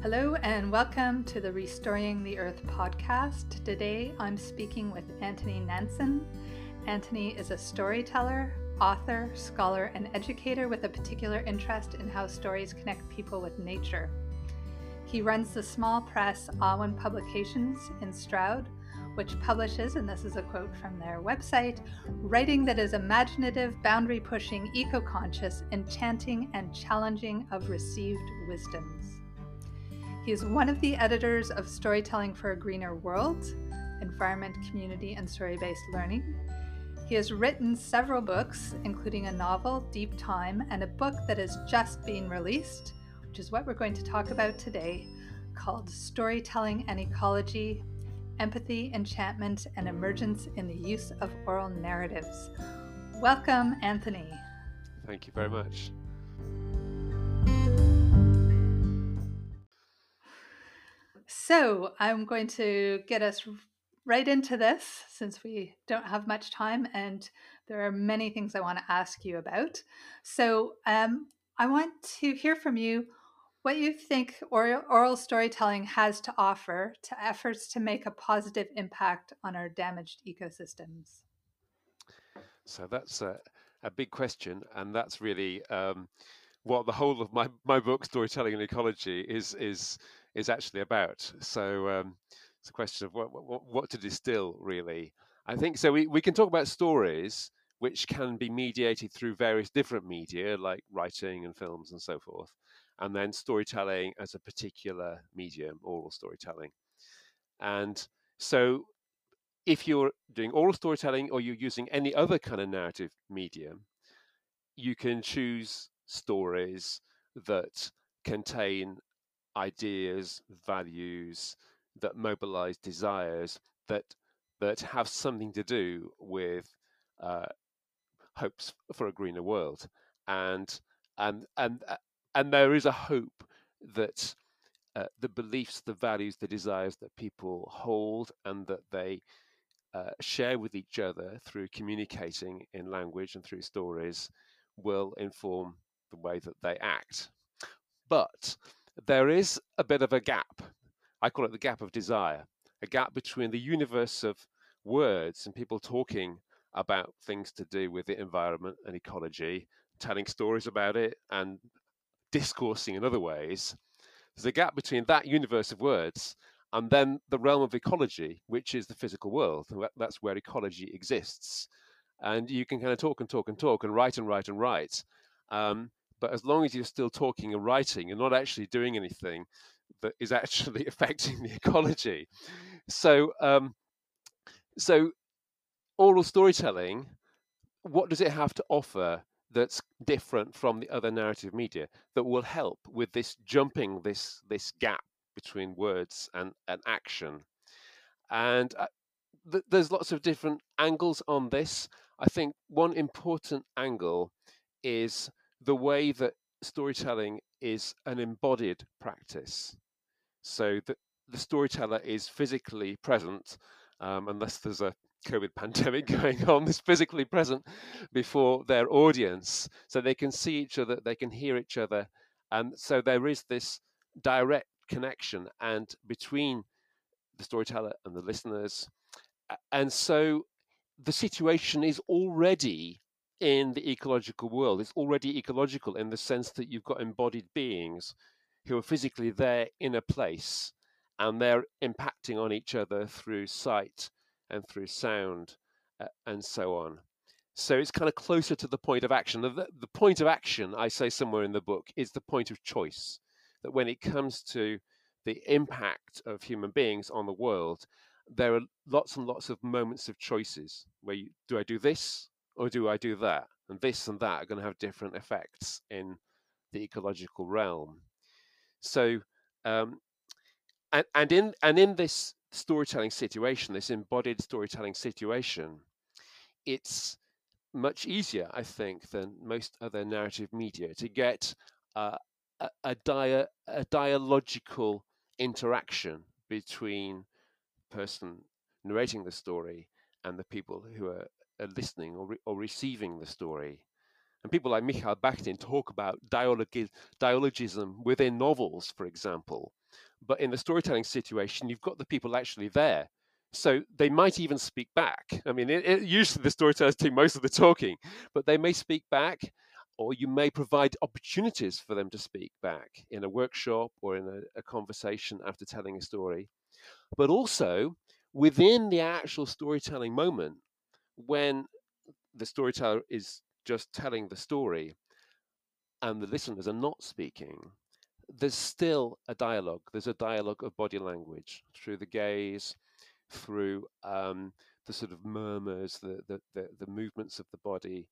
Hello and welcome to the Restoring the Earth podcast. Today I'm speaking with Anthony Nansen. Anthony is a storyteller, author, scholar, and educator with a particular interest in how stories connect people with nature. He runs the small press Awen Publications in Stroud, which publishes, and this is a quote from their website, writing that is imaginative, boundary-pushing, eco-conscious, enchanting, and challenging of received wisdoms. He is one of the editors of Storytelling for a Greener World, Environment, Community, and Story-Based Learning. He has written several books, including a novel, Deep Time, and a book that has just been released, which is what we're going to talk about today, called Storytelling and Ecology, Empathy, Enchantment, and Emergence in the Use of Oral Narratives. Welcome, Anthony. Thank you very much. So I'm going to get us right into this since we don't have much time and there are many things I want to ask you about. So I want to hear from you what you think oral storytelling has to offer to efforts to make a positive impact on our damaged ecosystems. So that's a big question, and that's really what the whole of my book, Storytelling and Ecology, is actually about. So it's a question of what to distill, really. I think so. We can talk about stories which can be mediated through various different media, like writing and films and so forth, and then storytelling as a particular medium, oral storytelling. And so if you're doing oral storytelling or you're using any other kind of narrative medium, you can choose stories that contain ideas, values, that mobilize desires, that have something to do with uh, hopes for a greener world, and and and and there is a hope that the beliefs, the values, the desires that people hold, and that they share with each other through communicating in language and through stories will inform the way that they act. But there is a bit of a gap. I call it the gap of desire, a gap between the universe of words and people talking about things to do with the environment and ecology, telling stories about it and discoursing in other ways. There's a gap between that universe of words and then the realm of ecology, which is the physical world. That's where ecology exists. And you can kind of talk and talk and talk and write and write and write. But as long as you're still talking and writing, you're not actually doing anything that is actually affecting the ecology. So, so oral storytelling, what does it have to offer that's different from the other narrative media that will help with this jumping this gap between words and action? And there's lots of different angles on this. I think one important angle is the way that storytelling is an embodied practice. So the storyteller is physically present, unless there's a COVID pandemic going on, is physically present before their audience. So they can see each other, they can hear each other. And so there is this direct connection and between the storyteller and the listeners. And so the situation is already in the ecological world. It's already ecological in the sense that you've got embodied beings who are physically there in a place and they're impacting on each other through sight and through sound and so on. So it's kind of closer to the point of action. The point of action, I say somewhere in the book, is the point of choice. That when it comes to the impact of human beings on the world, there are lots and lots of moments of choices where do I do this or do I do that? And this and that are going to have different effects in the ecological realm. So, and in this storytelling situation, this embodied storytelling situation, it's much easier, I think, than most other narrative media to get a dialogical interaction between the person narrating the story and the people who are listening or receiving the story. And people like Mikhail Bakhtin talk about dialogism within novels, for example. But in the storytelling situation, you've got the people actually there. So they might even speak back. I mean, usually the storytellers do most of the talking, but they may speak back, or you may provide opportunities for them to speak back in a workshop or in a conversation after telling a story. But also within the actual storytelling moment, when the storyteller is just telling the story and the listeners are not speaking, there's still a dialogue. There's a dialogue of body language through the gaze, through the sort of murmurs, the movements of the body,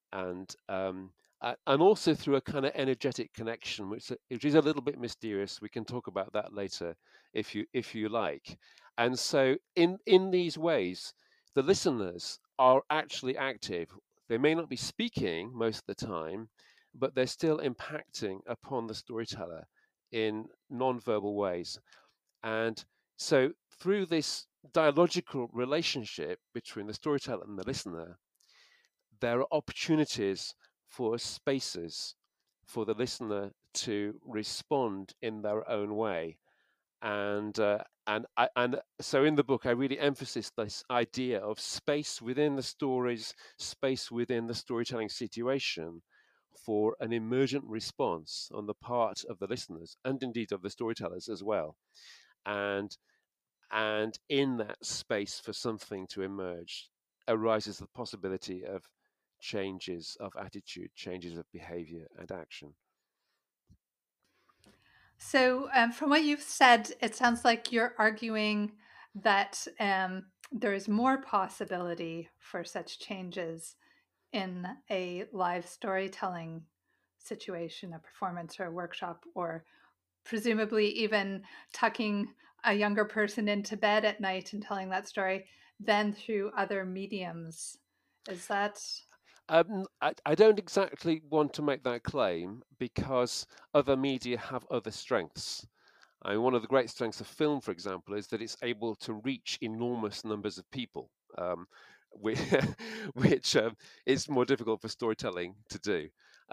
and also through a kind of energetic connection, which is a little bit mysterious. We can talk about that later, if you like. And so, in these ways, the listeners are actually active. They may not be speaking most of the time, but they're still impacting upon the storyteller in non-verbal ways. And so, through this dialogical relationship between the storyteller and the listener, there are opportunities for spaces for the listener to respond in their own way. And so in the book, I really emphasize this idea of space within the stories, space within the storytelling situation for an emergent response on the part of the listeners and indeed of the storytellers as well. And and in that space for something to emerge arises the possibility of changes of attitude, changes of behavior and action. So, from what you've said, it sounds like you're arguing that there is more possibility for such changes in a live storytelling situation, a performance or a workshop, or presumably even tucking a younger person into bed at night and telling that story than through other mediums. Is that I don't exactly want to make that claim because other media have other strengths. I mean, one of the great strengths of film, for example, is that it's able to reach enormous numbers of people, which, which is more difficult for storytelling to do.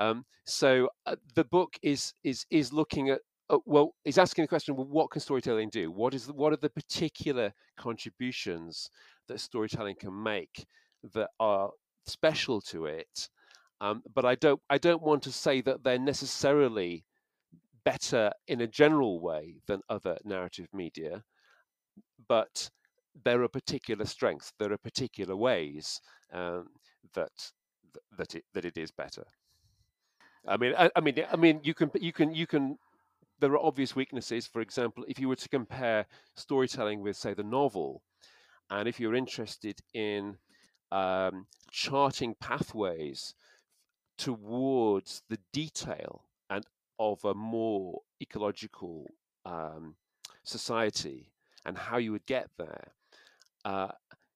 So the book is looking at well, is asking the question: well, what can storytelling do? What are the particular contributions that storytelling can make that are special to it? But I don't want to say that they're necessarily better in a general way than other narrative media, but there are particular strengths, there are particular ways um, that that it is better. I mean, you can. There are obvious weaknesses. For example, if you were to compare storytelling with, say, the novel, and if you're interested in charting pathways towards the detail and of a more ecological um, society and how you would get there, uh,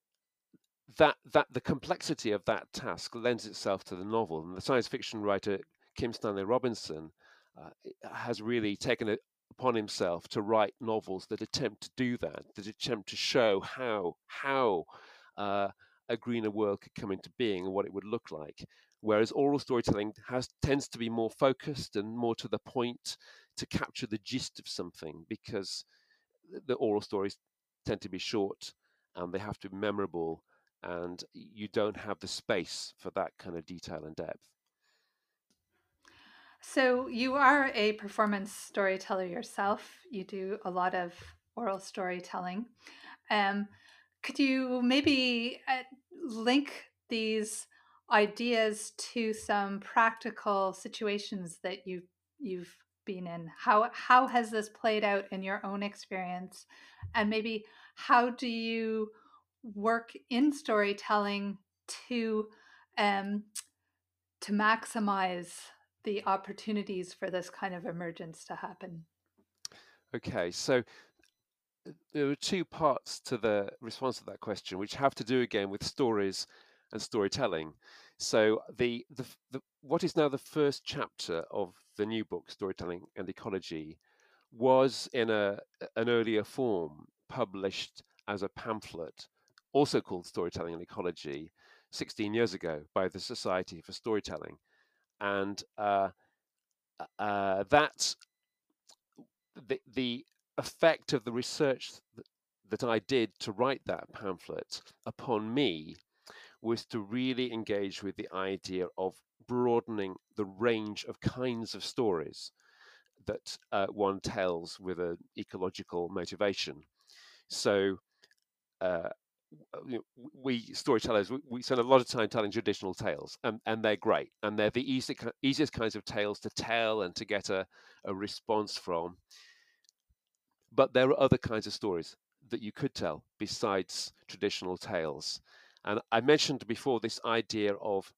that the complexity of that task lends itself to the novel. And the science fiction writer Kim Stanley Robinson uh, has really taken it upon himself to write novels that attempt to do that, that attempt to show how a greener world could come into being and what it would look like. Whereas oral storytelling tends to be more focused and more to the point, to capture the gist of something, because the oral stories tend to be short and they have to be memorable, and you don't have the space for that kind of detail and depth. so? You are a performance storyteller yourself. You do a lot of oral storytelling. Um, could you maybe link these ideas to some practical situations that you've been in? How has this played out in your own experience, and maybe how do you work in storytelling to um, to maximize the opportunities for this kind of emergence to happen? Okay, so there are two parts to the response to that question, which have to do again with stories and storytelling. So the what is now the first chapter of the new book, Storytelling and Ecology, was in an earlier form published as a pamphlet, also called Storytelling and Ecology, 16 years ago by the Society for Storytelling. and that the effect of the research that I did to write that pamphlet upon me was to really engage with the idea of broadening the range of kinds of stories that one tells with an ecological motivation. So, uh, we storytellers, we spend a lot of time telling traditional tales, and they're great, and they're the easiest kinds of tales to tell and to get a response from. But there are other kinds of stories that you could tell besides traditional tales. And I mentioned before this idea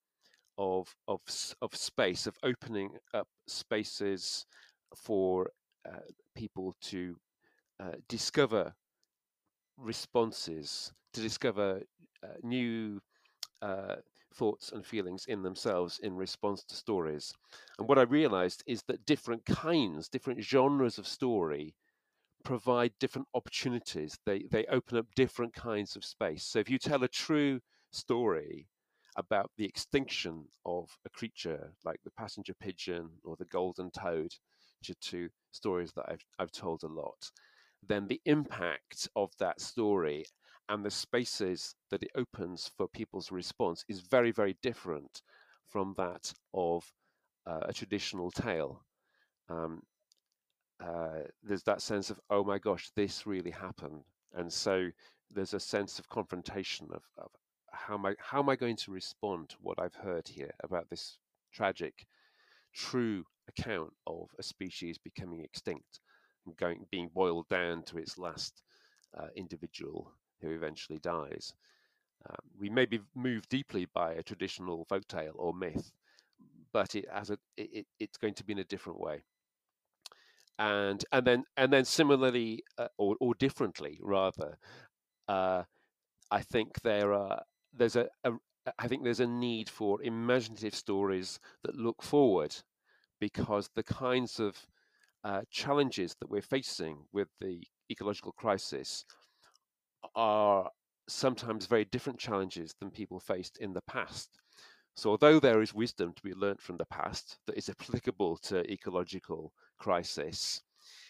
of space, of opening up spaces for people to discover responses, to discover new uh, thoughts and feelings in themselves in response to stories. And what I realized is that different genres of story provide different opportunities. They open up different kinds of space. So if you tell a true story about the extinction of a creature like the passenger pigeon or the golden toad, which are two stories that I've told a lot, then the impact of that story and the spaces that it opens for people's response is very, very different from that of a traditional tale. Um, there's that sense of, oh my gosh, this really happened, and so there's a sense of confrontation of how am I going to respond to what I've heard here about this tragic, true account of a species becoming extinct and being boiled down to its last individual who eventually dies. We may be moved deeply by a traditional folktale or myth, but it's going to be in a different way. And then similarly, or differently rather, uh, I think there's a I think there's a need for imaginative stories that look forward, because the kinds of challenges that we're facing with the ecological crisis are sometimes very different challenges than people faced in the past. So although there is wisdom to be learnt from the past that is applicable to ecological crisis,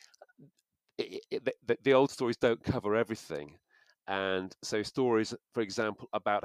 the old stories don't cover everything. And so stories, for example, about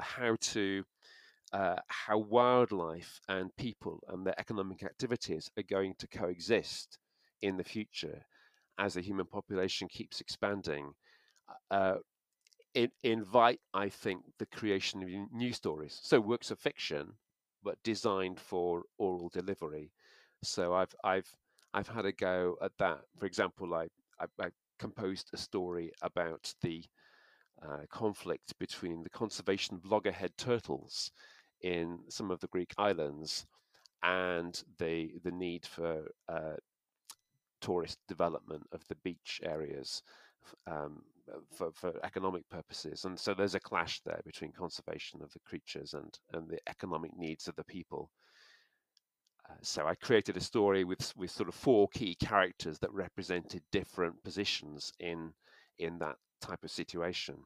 how wildlife and people and their economic activities are going to coexist in the future as the human population keeps expanding, uh, invite, I think, the creation of new stories. So works of fiction, but designed for oral delivery. So I've had a go at that. For example, I composed a story about the conflict between the conservation of loggerhead turtles in some of the Greek islands and the need for tourist development of the beach areas um, for economic purposes. And so there's a clash there between conservation of the creatures and the economic needs of the people. So I created a story with sort of four key characters that represented different positions in that type of situation.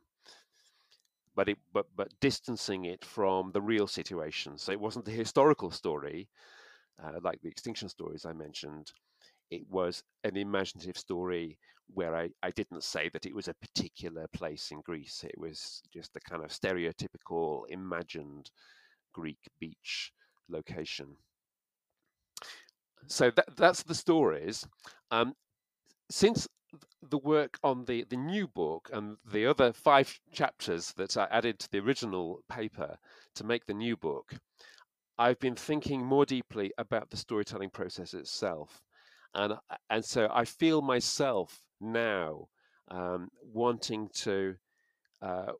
But distancing it from the real situation. So it wasn't a historical story like the extinction stories I mentioned. It was an imaginative story where I didn't say that it was a particular place in Greece. It was just a kind of stereotypical imagined Greek beach location. So that's the stories. Since the work on the new book and the other 5 chapters that I added to the original paper to make the new book, I've been thinking more deeply about the storytelling process itself. And so I feel myself now wanting to uh,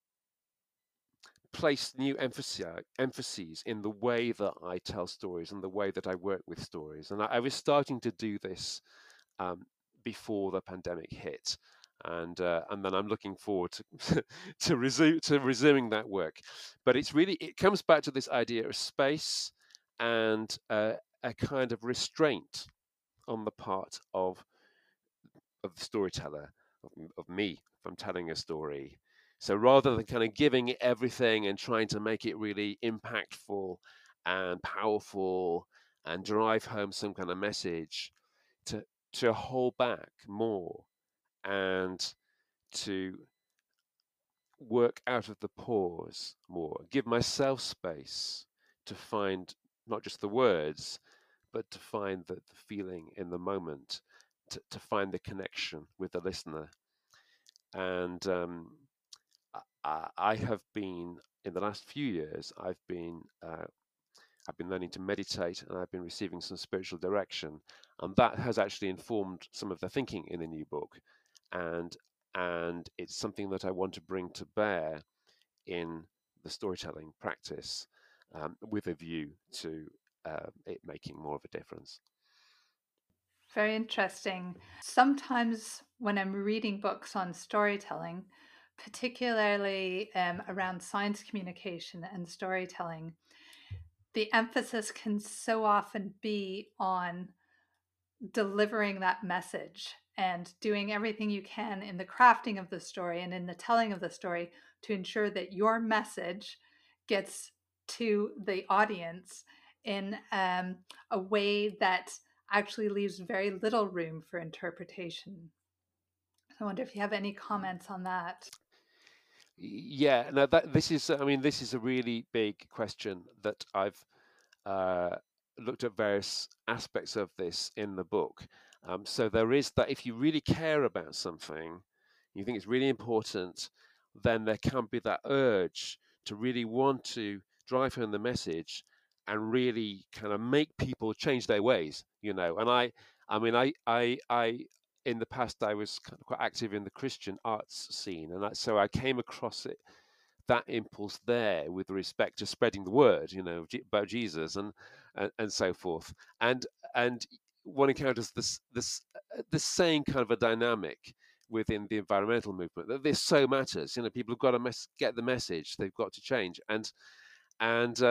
place new emphases in the way that I tell stories and the way that I work with stories. And I was starting to do this um, before the pandemic hit. And then I'm looking forward to to resuming that work. But it comes back to this idea of space and a kind of restraint on the part of the storyteller, of me, if I'm telling a story. So rather than kind of giving it everything and trying to make it really impactful and powerful and drive home some kind of message, to hold back more and to work out of the pause more, give myself space to find not just the words, but to find the feeling in the moment, to find the connection with the listener. And I have been, in the last few years, I've been learning to meditate, and I've been receiving some spiritual direction, and that has actually informed some of the thinking in the new book, and it's something that I want to bring to bear in the storytelling practice, with a view to it making more of a difference. Very interesting. Sometimes when I'm reading books on storytelling, particularly around science communication and storytelling, the emphasis can so often be on delivering that message and doing everything you can in the crafting of the story and in the telling of the story to ensure that your message gets to the audience in a way that actually leaves very little room for interpretation. I wonder if you have any comments on that. Yeah, no, this is, I mean, this is a really big question that I've uh, looked at various aspects of this in the book. So there is that, if you really care about something, you think it's really important, then there can be that urge to really want to drive home the message and really kind of make people change their ways, you know. And I mean, in the past, I was kind of quite active in the Christian arts scene, and so I came across it, that impulse there, with respect to spreading the word, you know, about Jesus, and so forth. And one encounters the same kind of a dynamic within the environmental movement, that this so matters. You know, people have got to get the message. They've got to change. And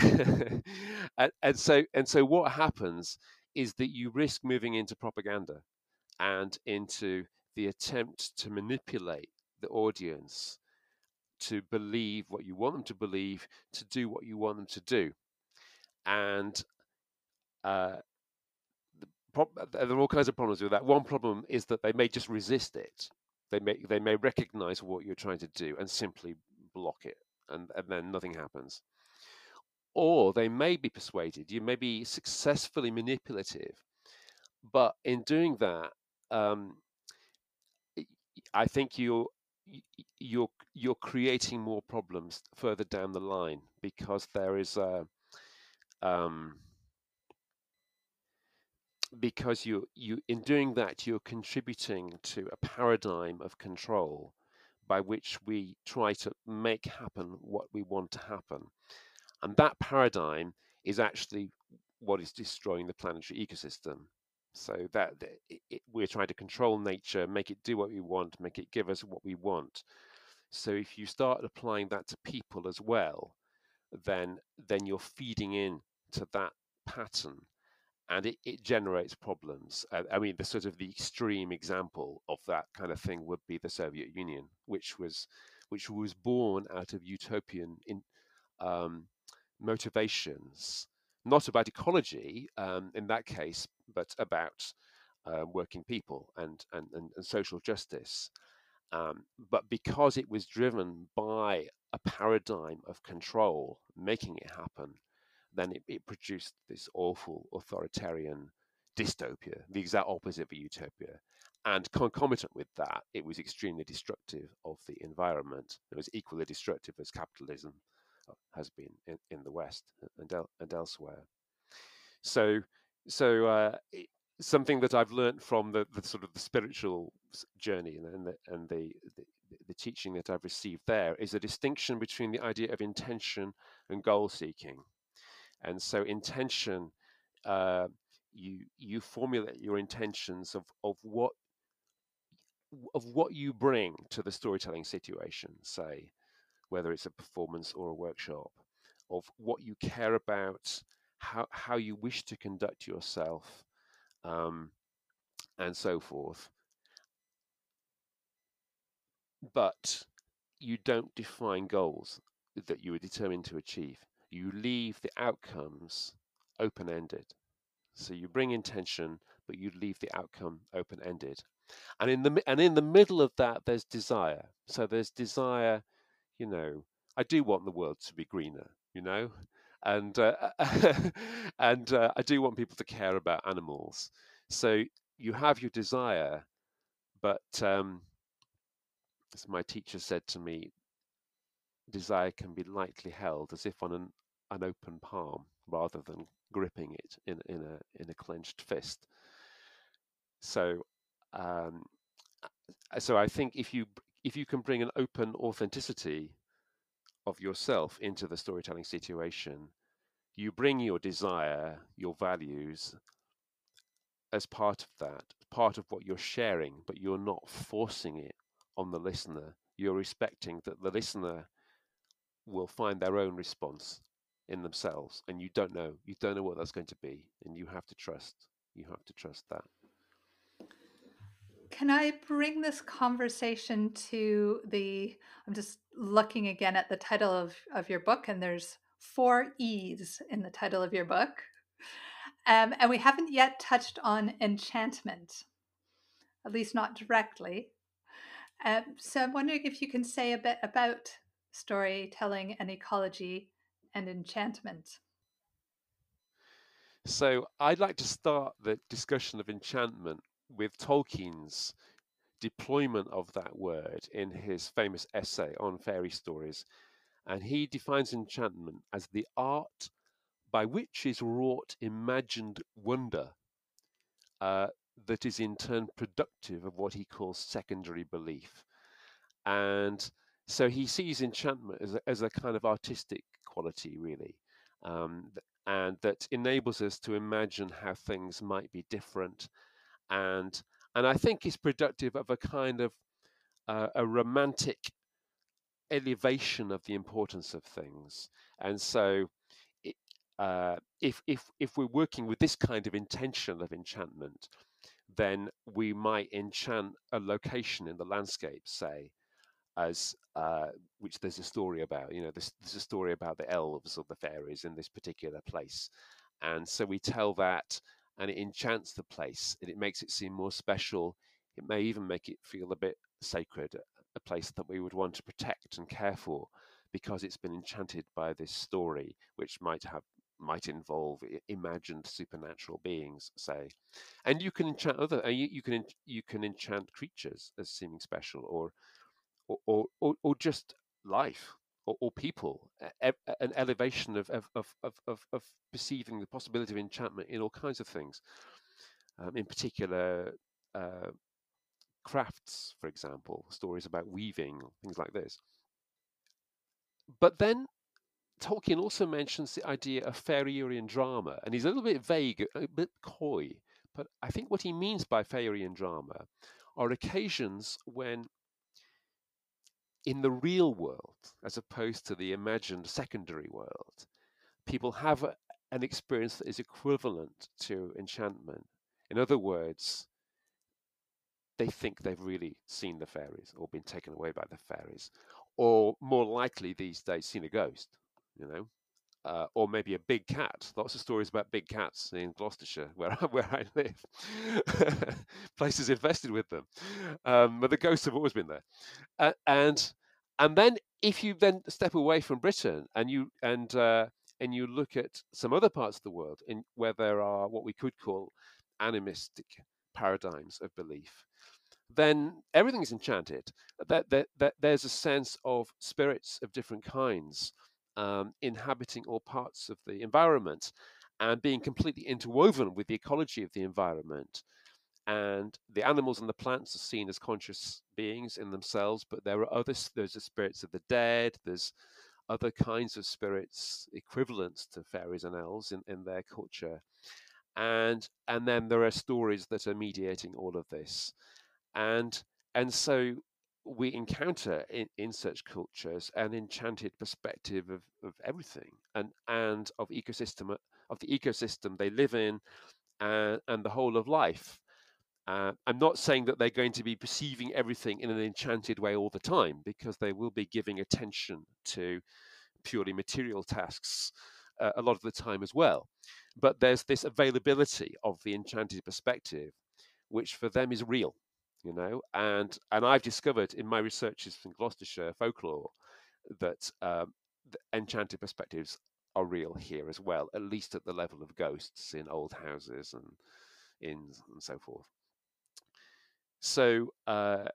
and so what happens is that you risk moving into propaganda and into the attempt to manipulate the audience to believe what you want them to believe, to do what you want them to do. And uh, there are all kinds of problems with that. One problem is that they may just resist it. They may recognize what you're trying to do and simply block it, and then nothing happens. Or they may be persuaded. You may be successfully manipulative, but in doing that, um, I think you're creating more problems further down the line, because there is a um, because you in doing that, you're contributing to a paradigm of control by which we try to make happen what we want to happen, and that paradigm is actually what is destroying the planetary ecosystem. So that we're trying to control nature, make it do what we want, make it give us what we want. So if you start applying that to people as well, then you're feeding in to that pattern, and it generates problems. I mean, the sort of the extreme example of that kind of thing would be the Soviet Union, which was born out of utopian um, motivations, not about ecology in that case, but about working people and social justice. But because it was driven by a paradigm of control, making it happen, then it produced this awful authoritarian dystopia, the exact opposite of a utopia. And concomitant with that, it was extremely destructive of the environment. It was equally destructive as capitalism has been in the West and elsewhere. So, so something that I've learned from the sort of the spiritual journey and the teaching that I've received there is a distinction between the idea of intention and goal seeking. And so intention, uh, you formulate your intentions of what you bring to the storytelling situation, say whether it's a performance or a workshop, of what you care about, how you wish to conduct yourself, um, and so forth. But you don't define goals that you are determined to achieve. You leave the outcomes open ended. So you bring intention, but you leave the outcome open-ended. And in the middle of that, there's desire. So there's desire, you know, I do want the world to be greener, you know, and and I do want people to care about animals. So you have your desire, but as my teacher said to me, desire can be lightly held as if on an open palm rather than gripping it in a clenched fist. So um, so I think if you can bring an open authenticity of yourself into the storytelling situation, you bring your desire, your values as part of that, part of what you're sharing, but you're not forcing it on the listener. You're respecting that the listener will find their own response in themselves, and you don't know what that's going to be, and you have to trust that. Can I bring this conversation to I'm just looking again at the title of your book, and there's 4 E's in the title of your book. And we haven't yet touched on enchantment, at least not directly. So I'm wondering if you can say a bit about storytelling and ecology and enchantment. So I'd like to start the discussion of enchantment with Tolkien's deployment of that word in his famous essay on fairy stories. And he defines enchantment as the art by which is wrought imagined wonder uh, that is in turn productive of what he calls secondary belief. And so he sees enchantment as a kind of artistic quality, really, and that enables us to imagine how things might be different, and I think is productive of a kind of a romantic elevation of the importance of things. And so, it, if we're working with this kind of intention of enchantment, then we might enchant a location in the landscape, say, as which there's a story about. You know, there's a story about the elves or the fairies in this particular place, and so we tell that, and it enchants the place, and it makes it seem more special. It may even make it feel a bit sacred, a place that we would want to protect and care for, because it's been enchanted by this story, which might involve imagined supernatural beings, say. And you can enchant you can enchant creatures as seeming special, or just life, or people, an elevation of perceiving the possibility of enchantment in all kinds of things, in particular uh, crafts, for example, stories about weaving, things like this. But then Tolkien also mentions the idea of Faeryrian drama, and he's a little bit vague, a bit coy, but I think what he means by Faeryrian drama are occasions when in the real world, as opposed to the imagined secondary world, people have an experience that is equivalent to enchantment. In other words, they think they've really seen the fairies or been taken away by the fairies, or more likely these days, seen a ghost, you know. Or maybe a big cat. Lots of stories about big cats in Gloucestershire, where I live. Places infested with them, but the ghosts have always been there. And then if you then step away from Britain and you look at some other parts of the world in where there are what we could call animistic paradigms of belief, then everything is enchanted. That there's a sense of spirits of different kinds inhabiting all parts of the environment and being completely interwoven with the ecology of the environment. And the animals and the plants are seen as conscious beings in themselves, but there are others. There's the spirits of the dead. There's other kinds of spirits equivalents to fairies and elves in their culture, and then there are stories that are mediating all of this, and so we encounter in such cultures an enchanted perspective of everything, and of the ecosystem they live in, and the whole of life. I'm not saying that they're going to be perceiving everything in an enchanted way all the time, because they will be giving attention to purely material tasks a lot of the time as well. But there's this availability of the enchanted perspective, which for them is real, and I've discovered in my researches in Gloucestershire folklore that the enchanted perspectives are real here as well, at least at the level of ghosts in old houses and inns and so forth. So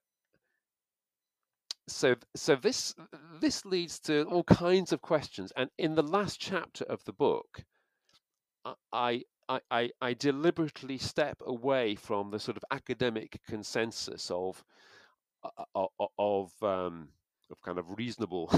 this leads to all kinds of questions, and in the last chapter of the book, I deliberately step away from the sort of academic consensus of kind of reasonable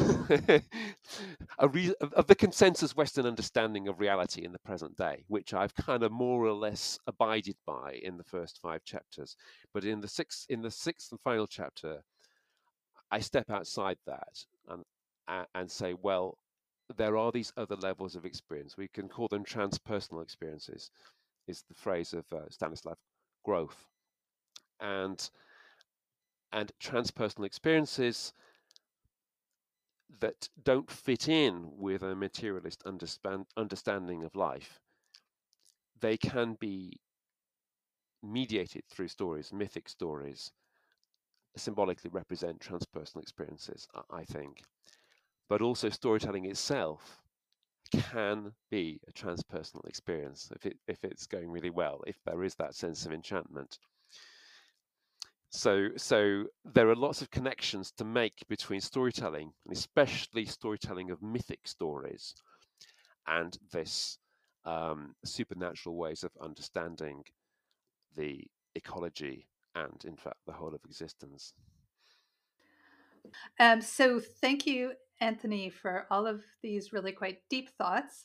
of the consensus Western understanding of reality in the present day, which I've kind of more or less abided by in the first 5 chapters. But in the sixth and final chapter, I step outside that and say, well, there are these other levels of experience. We can call them transpersonal experiences, is the phrase of Stanislav Grof, and transpersonal experiences that don't fit in with a materialist understanding of life. They can be mediated through stories, mythic stories, symbolically represent transpersonal experiences, I think. But also storytelling itself can be a transpersonal experience if it's going really well, if there is that sense of enchantment. So there are lots of connections to make between storytelling, and especially storytelling of mythic stories, and this supernatural ways of understanding the ecology and, in fact, the whole of existence. So thank you, Anthony, for all of these really quite deep thoughts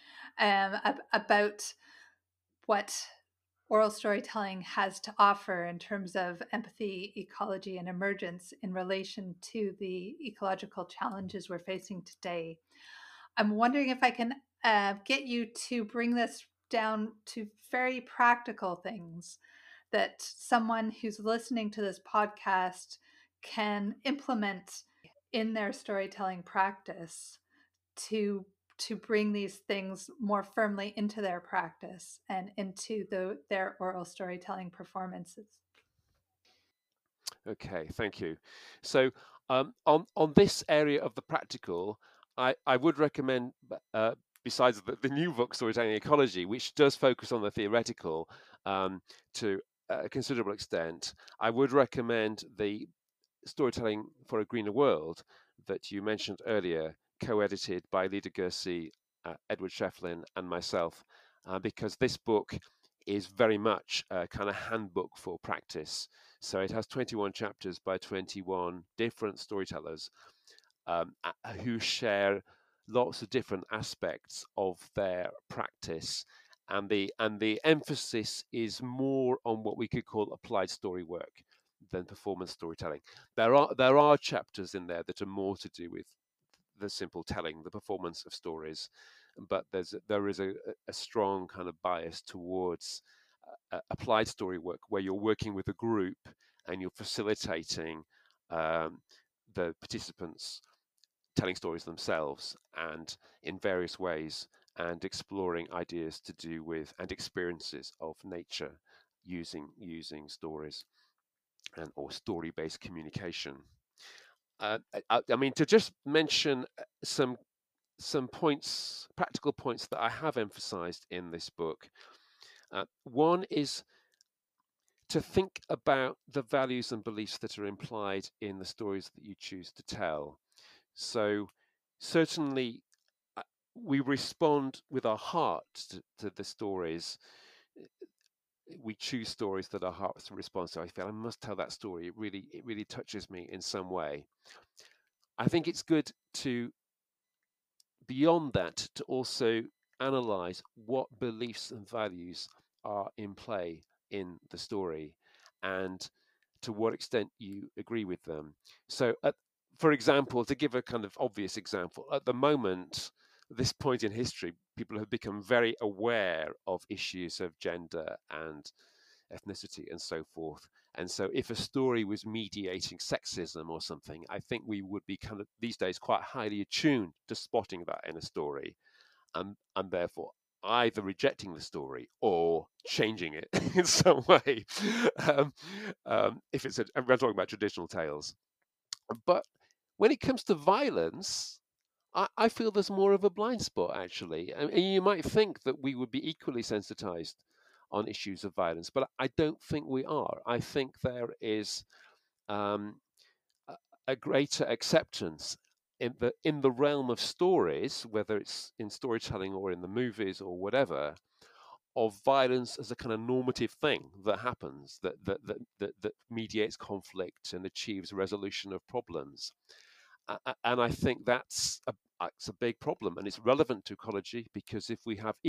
about what oral storytelling has to offer in terms of empathy, ecology, and emergence in relation to the ecological challenges we're facing today. I'm wondering if I can get you to bring this down to very practical things that someone who's listening to this podcast can implement in their storytelling practice to bring these things more firmly into their practice and into their oral storytelling performances. Okay, thank you. So on this area of the practical, I would recommend, besides the new book, Storytelling Ecology, which does focus on the theoretical to a considerable extent, I would recommend the Storytelling for a Greener World that you mentioned earlier, co-edited by Lida Gersey, Edward Shefflin, and myself, because this book is very much a kind of handbook for practice. So it has 21 chapters by 21 different storytellers who share lots of different aspects of their practice, and the emphasis is more on what we could call applied story work than performance storytelling. There are chapters in there that are more to do with the simple telling, the performance of stories, but there is a strong kind of bias towards applied story work, where you're working with a group and you're facilitating the participants telling stories themselves and in various ways, and exploring ideas to do with and experiences of nature using stories and or story-based communication. I mean, to just mention some points, practical points that I have emphasized in this book. One is to think about the values and beliefs that are implied in the stories that you choose to tell. So certainly we respond with our heart to the stories. We choose stories that our hearts respond to. I feel I must tell that story. It really touches me in some way. I think it's good to, beyond that, to also analyze what beliefs and values are in play in the story and to what extent you agree with them. So, for example, to give a kind of obvious example, at the moment, this point in history, people have become very aware of issues of gender and ethnicity and so forth. And so if a story was mediating sexism or something, I think we would be kind of these days quite highly attuned to spotting that in a story. and therefore either rejecting the story or changing it in some way. Um, if it's we're talking about traditional tales, but when it comes to violence, I feel there's more of a blind spot actually. And you might think that we would be equally sensitized on issues of violence, but I don't think we are. I think there is um, a greater acceptance in the realm of stories, whether it's in storytelling or in the movies or whatever, of violence as a kind of normative thing that happens, that mediates conflict and achieves resolution of problems. And I think that's a big problem, and it's relevant to ecology, because if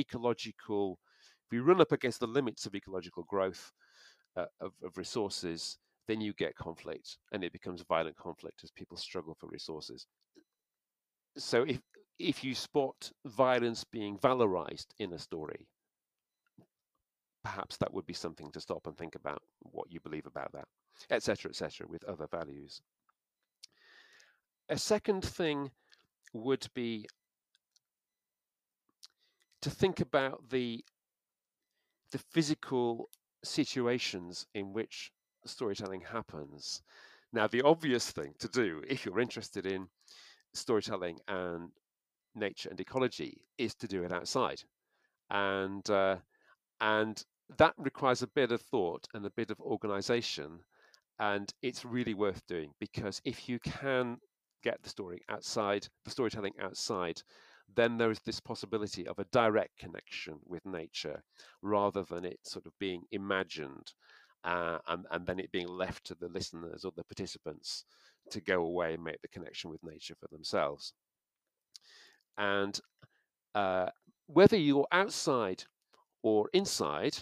we run up against the limits of ecological growth of resources, then you get conflict, and it becomes violent conflict as people struggle for resources. So if you spot violence being valorized in a story, perhaps that would be something to stop and think about what you believe about that, etc., with other values. A second thing would be to think about the physical situations in which storytelling happens. Now, the obvious thing to do if you're interested in storytelling and nature and ecology is to do it outside, and and that requires a bit of thought and a bit of organization, and it's really worth doing, because if you can get the storytelling outside, then there is this possibility of a direct connection with nature rather than it sort of being imagined, and then it being left to the listeners or the participants to go away and make the connection with nature for themselves. And whether you're outside or inside,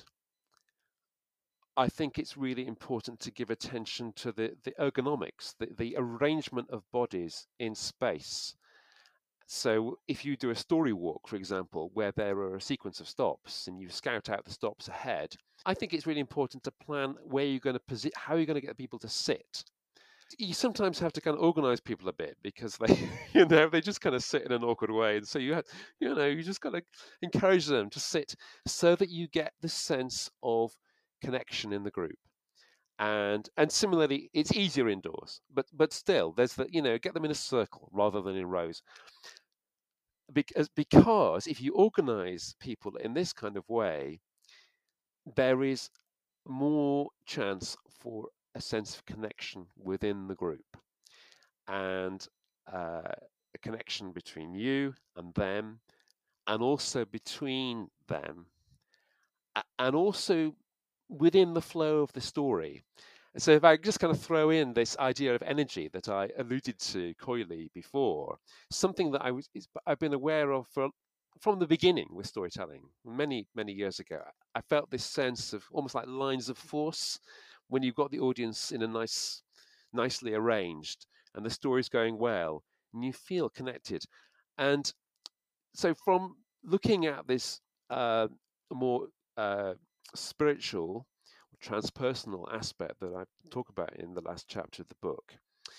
I think it's really important to give attention to the ergonomics, the arrangement of bodies in space. So if you do a story walk, for example, where there are a sequence of stops and you scout out the stops ahead, I think it's really important to plan where you're going to how you're going to get people to sit. You sometimes have to kind of organize people a bit, because they, they just kind of sit in an awkward way, and so you just got to encourage them to sit so that you get the sense of connection in the group. And similarly, it's easier indoors, but still, there's get them in a circle rather than in rows, because if you organize people in this kind of way, there is more chance for a sense of connection within the group, and a connection between you and them, and also between them, and also within the flow of the story. So if I just kind of throw in this idea of energy that I alluded to coyly before, something that I've been aware of from the beginning with storytelling many years ago. I felt this sense of almost like lines of force when you've got the audience in a nicely arranged, and the story's going well, and you feel connected. And so from looking at this more spiritual, transpersonal aspect that I talk about in the last chapter of the book,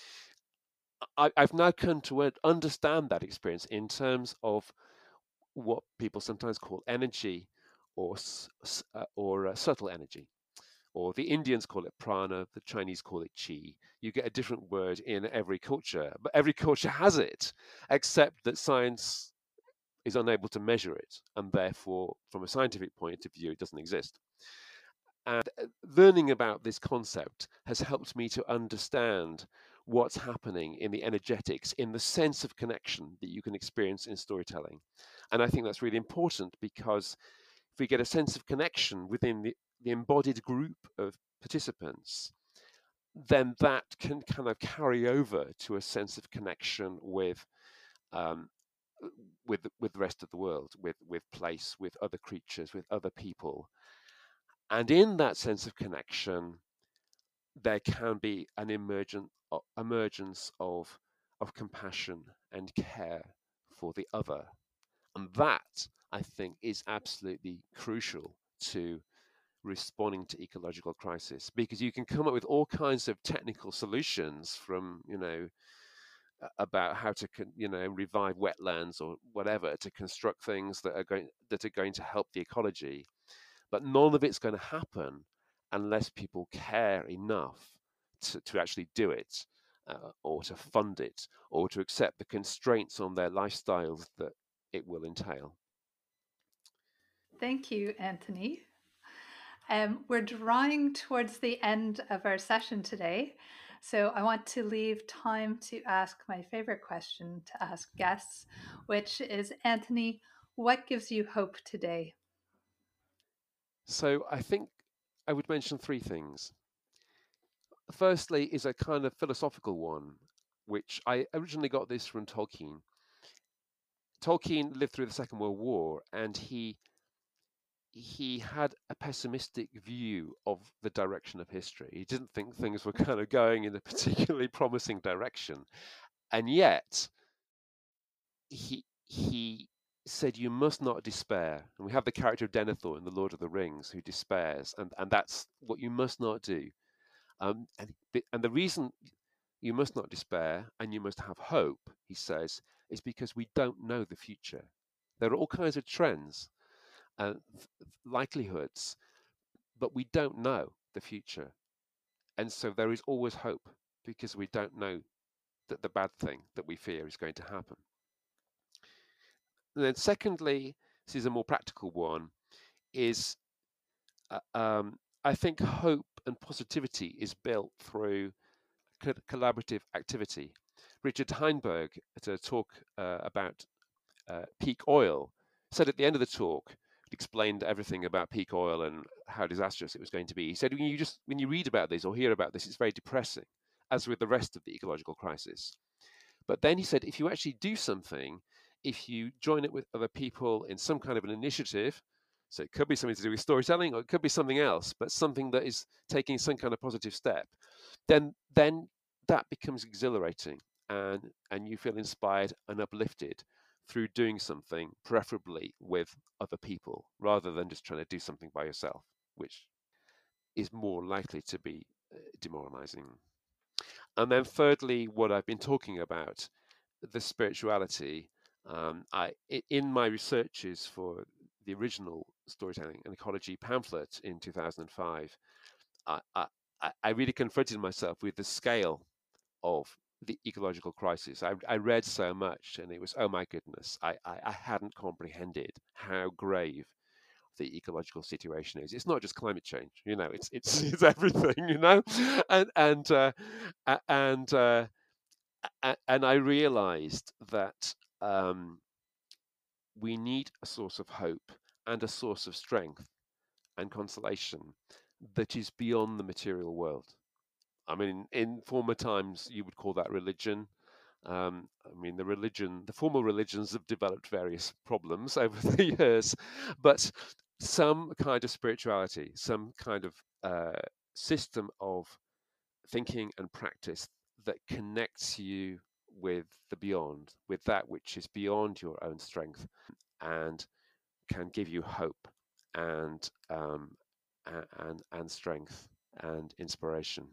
I've now come to understand that experience in terms of what people sometimes call energy, or subtle energy, or the Indians call it prana, the Chinese call it qi. You get a different word in every culture, but every culture has it, except that science is unable to measure it, and therefore, from a scientific point of view, it doesn't exist. And learning about this concept has helped me to understand what's happening in the energetics, in the sense of connection that you can experience in storytelling. And I think that's really important, because if we get a sense of connection within the embodied group of participants, then that can kind of carry over to a sense of connection um, with the rest of the world, with place, with other creatures, with other people. And in that sense of connection, there can be an emergence of compassion and care for the other. And that, I think, is absolutely crucial to responding to ecological crisis, because you can come up with all kinds of technical solutions, from about how to revive wetlands or whatever, to construct things that are going to help the ecology. But none of it's going to happen unless people care enough to actually do it, or to fund it, or to accept the constraints on their lifestyles that it will entail. Thank you, Anthony. We're drawing towards the end of our session today, so I want to leave time to ask my favorite question to ask guests, which is, Anthony, what gives you hope today? So I think I would mention three things. Firstly is a kind of philosophical one, which I originally got this from Tolkien. Tolkien lived through the Second World War, and he had a pessimistic view of the direction of history. He didn't think things were kind of going in a particularly promising direction. And yet he said, you must not despair. And we have the character of Denethor in The Lord of the Rings who despairs, and that's what you must not do. And the reason you must not despair and you must have hope, he says, is because we don't know the future. There are all kinds of trends and likelihoods, but we don't know the future. And so there is always hope, because we don't know that the bad thing that we fear is going to happen. And then secondly, this is a more practical one, is I think hope and positivity is built through collaborative activity. Richard Heinberg, at a talk about peak oil, said at the end of the talk, explained everything about peak oil and how disastrous it was going to be. He said, when you read about this or hear about this, it's very depressing, as with the rest of the ecological crisis. But then he said, if you actually do something, if you join it with other people in some kind of an initiative, so it could be something to do with storytelling, or it could be something else, but something that is taking some kind of positive step, then that becomes exhilarating, and you feel inspired and uplifted through doing something, preferably with other people, rather than just trying to do something by yourself, which is more likely to be demoralizing. And then thirdly, what I've been talking about, the spirituality. In my researches for the original Storytelling and Ecology pamphlet in 2005, I really confronted myself with the scale of the ecological crisis. I read so much, and it was, oh my goodness, I hadn't comprehended how grave the ecological situation is. It's not just climate change, it's everything, and I realized that we need a source of hope and a source of strength and consolation that is beyond the material world. I mean, in former times, you would call that religion. The formal religions have developed various problems over the years, but some kind of spirituality, some kind of system of thinking and practice that connects you with the beyond, with that which is beyond your own strength, and can give you hope and strength and inspiration.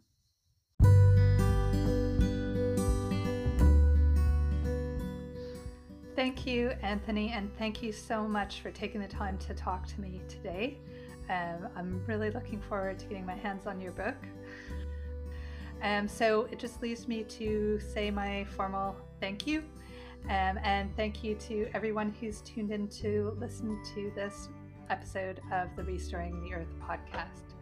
Thank you, Anthony, and thank you so much for taking the time to talk to me today. I'm really looking forward to getting my hands on your book. So it just leaves me to say my formal thank you, and thank you to everyone who's tuned in to listen to this episode of the Restoring the Earth podcast.